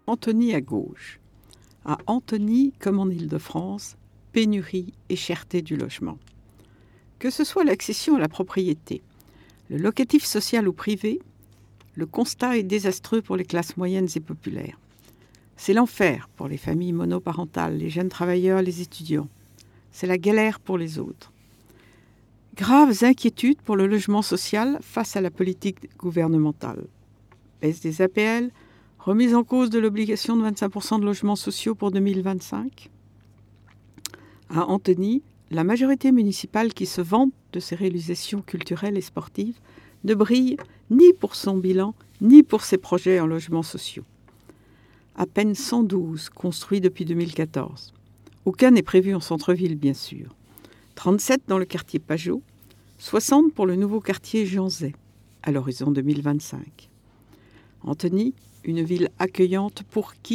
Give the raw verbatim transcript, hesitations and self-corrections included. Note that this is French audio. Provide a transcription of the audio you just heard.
Antony à gauche. À Antony, comme en Île-de-France, pénurie et cherté du logement. Que ce soit l'accession à la propriété, le locatif social ou privé, le constat est désastreux pour les classes moyennes et populaires. C'est l'enfer pour les familles monoparentales, les jeunes travailleurs, les étudiants. C'est la galère pour les autres. Graves inquiétudes pour le logement social face à la politique gouvernementale. Baisse des A P L, remise en cause de l'obligation de vingt-cinq pour cent de logements sociaux pour deux mille vingt-cinq. À Antony, la majorité municipale qui se vante de ses réalisations culturelles et sportives ne brille ni pour son bilan, ni pour ses projets en logements sociaux. À peine cent douze construits depuis deux mille quatorze. Aucun n'est prévu en centre-ville, bien sûr. trente-sept dans le quartier Pajot, soixante pour le nouveau quartier Jean Zay, à l'horizon deux mille vingt-cinq. Antony, une ville accueillante pour qui ?